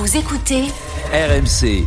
Vous écoutez RMC.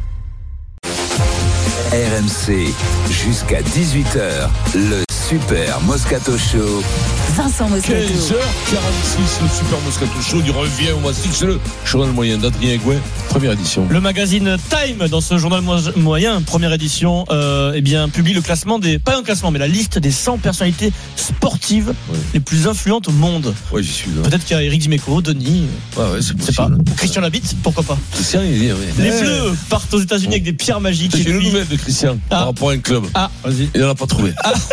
RMC, jusqu'à 18h, le Super Moscato Show. Vincent Moscato. 15h46, le Super Moscato Show, il revient au Mastic, c'est le journal moyen d'Adrien Gouin, première édition. Le magazine Time, dans ce journal moyen, première édition, publie le classement pas un classement, mais la liste des 100 personnalités sportives les plus influentes au monde. Ouais, j'y suis là. Peut-être qu'il y a Eric Dimeco, Denis, c'est pas. Ou Christian Labitte, pourquoi pas. Christian, il dit, oui. Les Bleus partent aux États-Unis avec des pierres magiques. J'ai une nouvelle de Christian par rapport à un club. Vas-y. Il n'en a pas trouvé.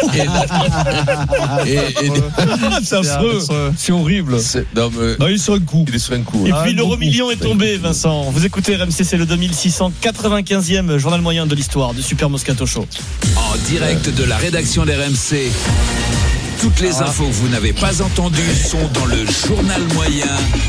C'est affreux. C'est horrible. Il est sur un coup. Et puis l'euro million est tombé, Vincent. Vous écoutez RMC, c'est le 2695e journal moyen de l'histoire du Super Moscato Show. En direct de la rédaction d'RMC. Toutes les infos que vous n'avez pas entendues sont dans le journal moyen.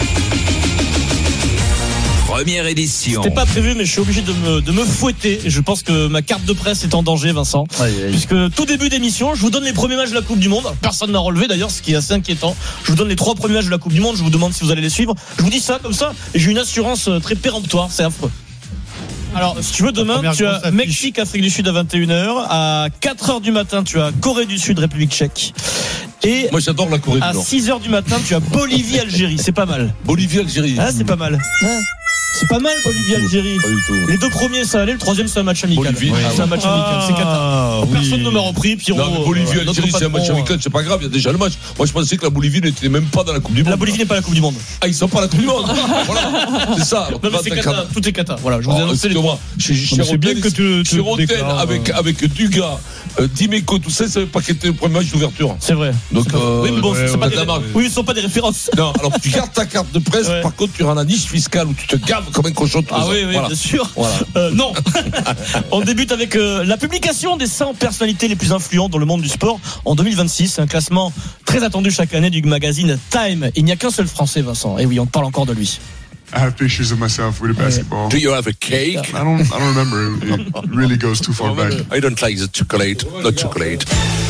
Première édition. C'était pas prévu, mais je suis obligé de me fouetter. Et je pense que ma carte de presse est en danger, Vincent. Puisque tout début d'émission, je vous donne les premiers matchs de la Coupe du Monde. Personne n'a relevé d'ailleurs, ce qui est assez inquiétant. Je vous donne les 3 premiers matchs de la Coupe du Monde. Je vous demande si vous allez les suivre. Je vous dis ça comme ça, et j'ai une assurance très péremptoire. C'est affreux. Alors, si tu veux, demain, tu as Mexique, Afrique du Sud à 21h. À 4h du matin, tu as Corée du Sud, République tchèque. Et moi, j'adore la Corée du Nord. À 6h du matin, tu as Bolivie, Algérie. C'est pas mal. Bolivie, Algérie. Ah, c'est pas mal. C'est pas mal, Bolivie, Algérie. Pas du tout. Les 2 premiers, ça allait. Le 3e, c'est un match amical. C'est un match amical. C'est Qatar. Personne ne m'a repris. Pierrot, non, Bolivie, Algérie, c'est un match amical. C'est pas grave. Il y a déjà le match. Moi, je pensais que la Bolivie n'était même pas dans la Coupe du Monde. La Bolivie n'est pas la Coupe du Monde. Ah, ils sont pas à la Coupe du Monde. Voilà. C'est ça. Non, mais c'est Qatar. Tout est Qatar. Voilà. Je vous ai annoncé les 3. C'est bien que tu Roten avec Dugas, Dimeco, tout ça, ça veut pas qu'il était le premier match d'ouverture. C'est vrai. Donc, oui, mais bon, c'est pas des marques. Oui, ce sont pas des références. Non, alors tu gardes ta carte de presse. Par contre, tu rends la niche fiscale où tu te gaves comme un cochon. Ah oui, voilà. Bien sûr. Voilà. Non. On débute avec la publication des 100 personnalités les plus influentes dans le monde du sport en 2026. C'est un classement très attendu chaque année du magazine Time. Il n'y a qu'un seul Français, Vincent. Et oui, on parle encore de lui. I have pictures of myself with a basketball. Do you have a cake? I don't remember. It really goes too far back. I don't like the chocolate. Not chocolate.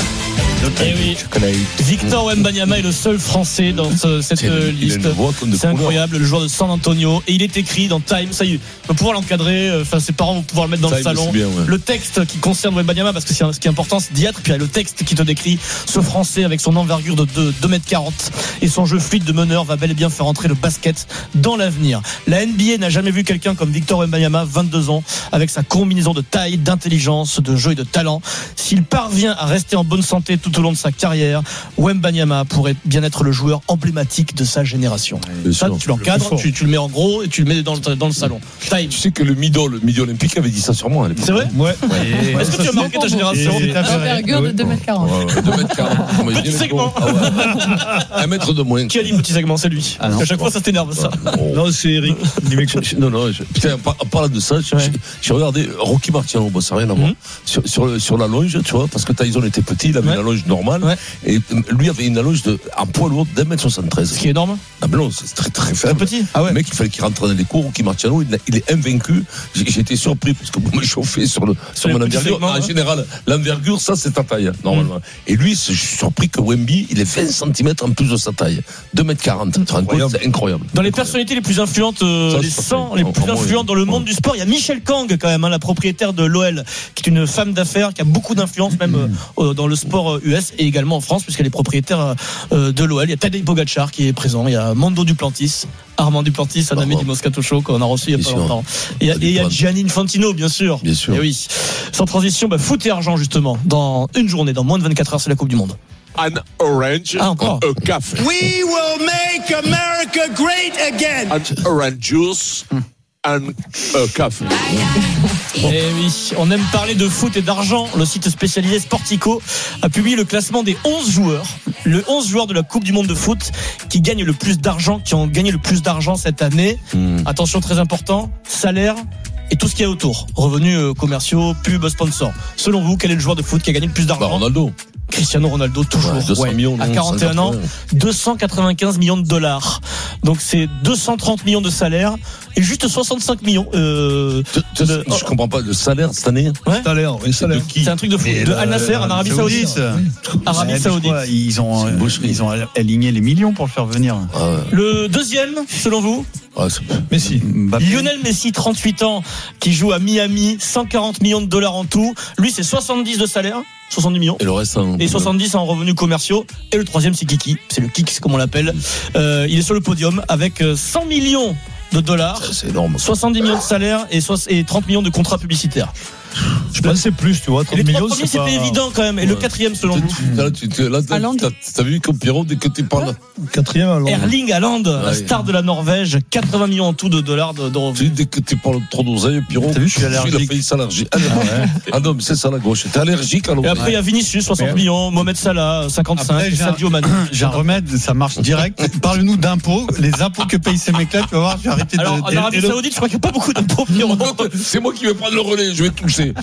Et oui. Victor Wembanyama est le seul Français dans cette liste. C'est incroyable, le joueur de San Antonio. Et il est écrit dans Time. Ça y est, on va pouvoir l'encadrer. Enfin, ses parents vont pouvoir le mettre dans le salon. Bien, ouais. Le texte qui concerne Wembanyama, parce que ce qui est important, c'est d'y être. Puis il y a le texte qui te décrit ce Français avec son envergure de 2m40 et son jeu fluide de meneur va bel et bien faire entrer le basket dans l'avenir. La NBA n'a jamais vu quelqu'un comme Victor Wembanyama, 22 ans, avec sa combinaison de taille, d'intelligence, de jeu et de talent. S'il parvient à rester en bonne santé tout au long de sa carrière, Wembanyama pourrait bien être le joueur emblématique de sa génération. Ça, tu l'encadres, tu le mets en gros et tu le mets dans le salon. Time. Tu sais que le midi olympique avait dit ça sur moi à l'époque. C'est vrai? Ouais. Est-ce que tu as marqué ta génération? Envergure de 2m40. 2m40. Petit segment. 1 mètre de moins. Qui a dit petit segment? C'est lui. À chaque fois, ça t'énerve, ça. Non, c'est Eric. Non. Putain, en parlant de ça, j'ai regardé Rocky Marciano. Bon, ça n'a rien à voir. Sur la longe, tu vois, parce que Tyson était petit, il avait une allonge normale. Ouais. Et lui avait une allonge en poids lourd d'1m73. Ce qui est énorme. Ah ben non, c'est très très faible. Très petit. Ah ouais. Le mec, il fallait qu'il rentre dans les cours. Rocky Marciano, il est invaincu. J'ai été surpris parce que vous me chauffez sur mon envergure. En général, l'envergure, ça c'est ta taille normalement. Et lui, je suis surpris que Wemby, il est 20 cm en plus de sa taille. 2m40. C'est incroyable. Dans les personnalités les plus influentes, les 100 les plus influentes dans le monde du sport, il y a Michelle Kang quand même, la propriétaire de l'OL, qui est une femme d'affaires qui a beaucoup d'influence même dans le sport US et également en France puisqu'elle est propriétaire de l'OL. Il y a Tadej Pogacar qui est présent, il y a Mando Duplantis, Armand Duplantis, un ami du Moscato Show qu'on a reçu il y a pas longtemps. Et il y a Gianni Infantino, bien sûr. Et oui. Sans transition, foot et argent justement. Dans une journée, dans moins de 24 heures, c'est la Coupe du Monde. An orange, a café. We will make America great again. An orange juice. Un café. Et oui, on aime parler de foot et d'argent. Le site spécialisé Sportico a publié le classement des 11 joueurs. Le 11 joueurs de la Coupe du Monde de foot qui gagnent le plus d'argent, qui ont gagné le plus d'argent cette année. Attention, très important, salaire et tout ce qu'il y a autour. Revenus commerciaux, pubs, sponsors. Selon vous, quel est le joueur de foot qui a gagné le plus d'argent? Cristiano Ronaldo, toujours. 200 millions, à 41 ans, 295 millions de dollars. Donc c'est 230 millions de salaire et juste 65 millions. Je comprends pas le salaire cette année. Ouais. Salaire. C'est un truc de fou. De Al Nasser en Arabie Saoudite. Arabie Saoudite. Ils ont aligné les millions pour le faire venir. Le deuxième, selon vous? Messi. Lionel Messi, 38 ans, qui joue à Miami, 140 millions de dollars en tout. Lui, c'est 70 de salaire. 70 millions. Et le reste, et 70 en revenus commerciaux. Et le troisième, c'est Kiki. C'est le Kicks, comme on l'appelle. Il est sur le podium avec 100 millions de dollars. C'est énorme. 70 millions de salaire et 30 millions de contrats publicitaires. Je pensais plus, tu vois. 30 les millions, trois premiers, c'était évident quand même. Et le quatrième, selon vous? T'as vu comme Pierrot, dès que tu parles. Quatrième, alors. Erling Haaland, la star de la Norvège, 80 millions en tout de dollars de revenus. Dès que tu parles trop d'oseille, Pierrot, t'as vu, je suis allergique. Il a failli s'allergie. Ah non, mais c'est ça la gauche. T'es allergique à l'eau. Et après, il y a Vinicius, 60 millions, Mohamed Salah, 55, et Sadio Mané. J'ai un remède, ça marche direct. Parle-nous d'impôts, les impôts que payent ces mecs-là, tu vas voir, je vais arrêter de. Alors, en Arabie Saoudite, je crois qu'il n'y a pas beaucoup d'impôts, Pierrot. C'est moi qui vais prendre le relais, je vais toucher.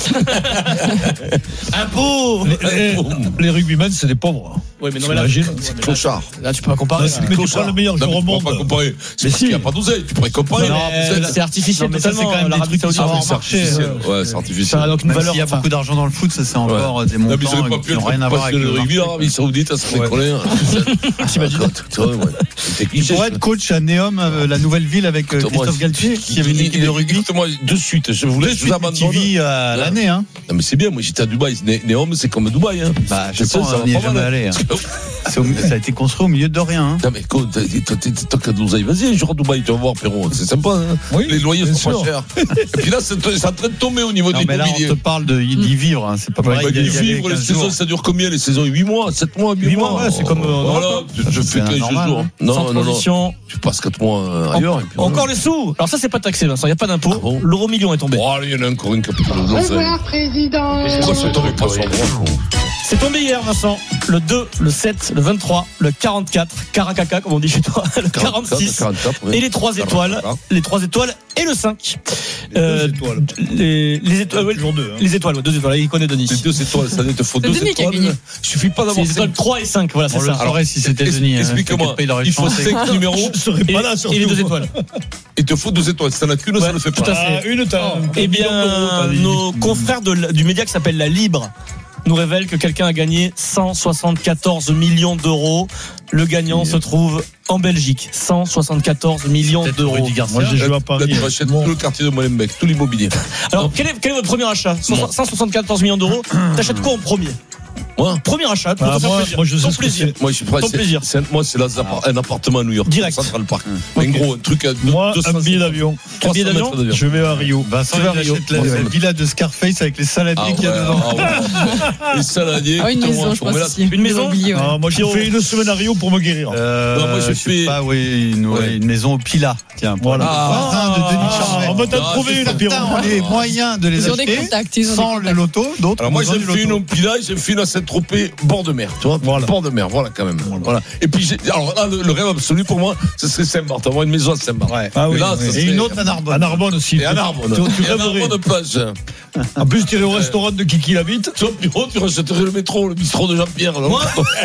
Impôts. Les rugbymen, c'est des pauvres. Oui, mais non, mais là, c'est clochard. Là, tu peux pas comparer. Mais tu prends le meilleur joueur au monde. Tu peux pas comparer. Mais si, il n'y a pas d'oseille. Tu pourrais comparer. C'est artificiel, mais ça, c'est quand même l'Arabie des trucs Saoudite. qui marché. Ouais, c'est artificiel. Ça a donc une valeur. S'il y a beaucoup d'argent dans le foot, ça c'est encore des montants qui n'ont rien à voir avec le rugby. L'Arabie Saoudite, ça serait collé. T'imagines? Il pourrait être coach à Neom, la nouvelle ville avec Christophe Galtier, qui avait une équipe de rugby. Écoute-moi, de suite, je vous abandonne. Qui vit à l'année, hein. Non, mais c'est bien, moi j'étais à Dubaï. Neom, c'est comme Dubaï, hein. Bah, je sais, on n'y est jamais allé. Ça a été construit au milieu de rien. Hein. Non mais écoute, tant qu'à d'oseille, vas-y un jour à Dubaï, tu vas voir Pierrot, c'est sympa. Hein, oui, les loyers sont pas chers. Et puis là, c'est en train de tomber au niveau de l'immobilier. Mais là, on te parle d'y vivre, hein, c'est pas pareil. D'y vivre, les saisons, ça dure combien? Les saisons 8 mois, 7 mois, 8 mois. Ouais, c'est comme. Voilà, je fais 15 jours. Non. Tu passes 4 mois ailleurs. Encore les sous. Alors ça, c'est pas taxé, Vincent, il n'y a pas d'impôt. L'euro million est tombé. Oh, il y en a encore une capitale de l'oseille. Au revoir, président. Pourquoi c'est tombé pas sur moi? C'est tombé hier, Vincent. Le 2, le 7, le 23, le 44, Caracaca, comme on dit chez toi, le 46, 44, oui. Et les 3 étoiles, les 3 étoiles et le 5. Les étoiles, ouais, les étoiles, 2 étoiles, il connaît Denis. Les 2 étoiles, ça te faut 2 étoiles. Il suffit pas d'avoir 3 et 5, voilà, c'est ça. Alors, si c'était Denis, explique-moi, il faut 5 numéros. Je serais pas là, surtout. Et les 2 étoiles. Il te faut 2 étoiles. Si t'en as qu'une, ça ne fait pas. Tout à fait. Une, t'as. Eh bien, nos confrères du média qui s'appelle La Libre nous révèle que quelqu'un a gagné 174 millions d'euros. Le gagnant se trouve en Belgique. 174 millions d'euros. Moi, j'ai joué à Paris. Là, tu rachètes tout le quartier de Molenbeek, tout l'immobilier. Alors, quel est votre premier achat? 174 millions d'euros. T'achètes quoi en premier? Premier achat, pour te faire plaisir. Moi, je sais ton ce que plaisir. Moi, je suis prêt. Moi, c'est un appartement à New York. Direct. Central Park. En gros, un truc à moi, un billet d'avion. Un billet d'avion. Je vais à Rio. Vincent, il achète la villa de Scarface avec les saladiers qu'il y a dedans. Les saladiers. Une maison, je pense aussi. Une maison. Moi, j'ai fait une semaine à Rio pour me guérir. Moi, j'ai fait. Une maison au Pila. Tiens, voilà. Voisin de Denis Charvet. On va t'en trouver une, Pierrot. On a les moyens de les acheter sans le loto. D'autres. Alors moi, j'ai fait une au Pila, j'ai fait une à Saint-Tropez, bord de mer, tu vois, bord de mer, voilà quand même. Voilà. Et puis alors là, le rêve absolu pour moi, ce serait Saint-Barth, avoir une maison à Saint-Barth. Ouais. Ah oui. Là, Et une autre à Narbonne. À Narbonne aussi. Et à Narbonne. Tu rêverais. Narbonne plage. En plus, tu irais au restaurant de Kiki Labitte. Toi, Pierrot, tu rachèterais le métro, le bistrot de Jean-Pierre. Moi,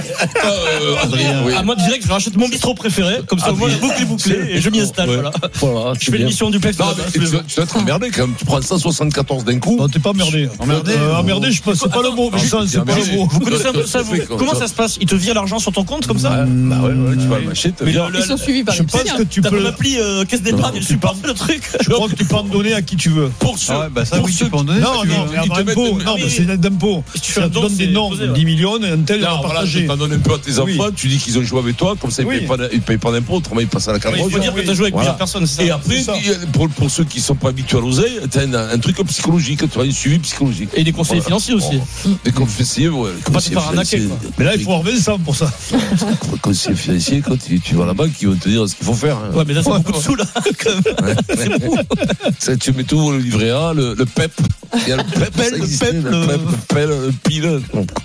moi, direct, je rachète mon bistrot préféré. Comme ça, moi, la boucle est bouclée et je m'y installe. Voilà. Je fais l'émission du Plex. Tu vas être emmerdé quand même. Tu prends 174 d'un coup. Non, t'es pas emmerdé. Emmerdé, je pense, c'est pas le mot. C'est pas le mot. Vous connaissez un peu ça, vous? Comment ça se passe? Ils te virent l'argent sur ton compte comme ça? Bah ouais, tu vas le mâcher. Ils sont suivis par je pense que tu peux. peux. T'as l'appli caisse d'épargne, je suis pas fait le truc. Je crois que tu peux en donner à qui tu veux. Pour ceux. Ça, oui, tu peux en donner. Non, mais c'est une aide d'impôt. Tu donnes des noms, 10 millions, et un tel, il va partager. Tu t'en donnes un peu à tes enfants, tu dis qu'ils ont joué avec toi, comme ça ils ne payent pas d'impôt, autrement ils passent à la carte. Il faut dire que tu as joué avec plusieurs personnes. Et après, pour ceux qui ne sont pas habitués à l'oseille, tu as un truc psychologique, tu as un suivi psychologique. Et des conseillers financiers aussi. Des conseillers, ouais. Pas te faire arnaquer, quoi. Mais là, il faut avoir Vincent pour ça. Conseillers financiers, quand tu vas là-bas, ils vont te dire ce qu'il faut faire. Ouais, mais là, c'est beaucoup de sous, là. C'est beaucoup. Tu mets tout le livret A, le PEP. Il y a le PEP, le PEP, le pile.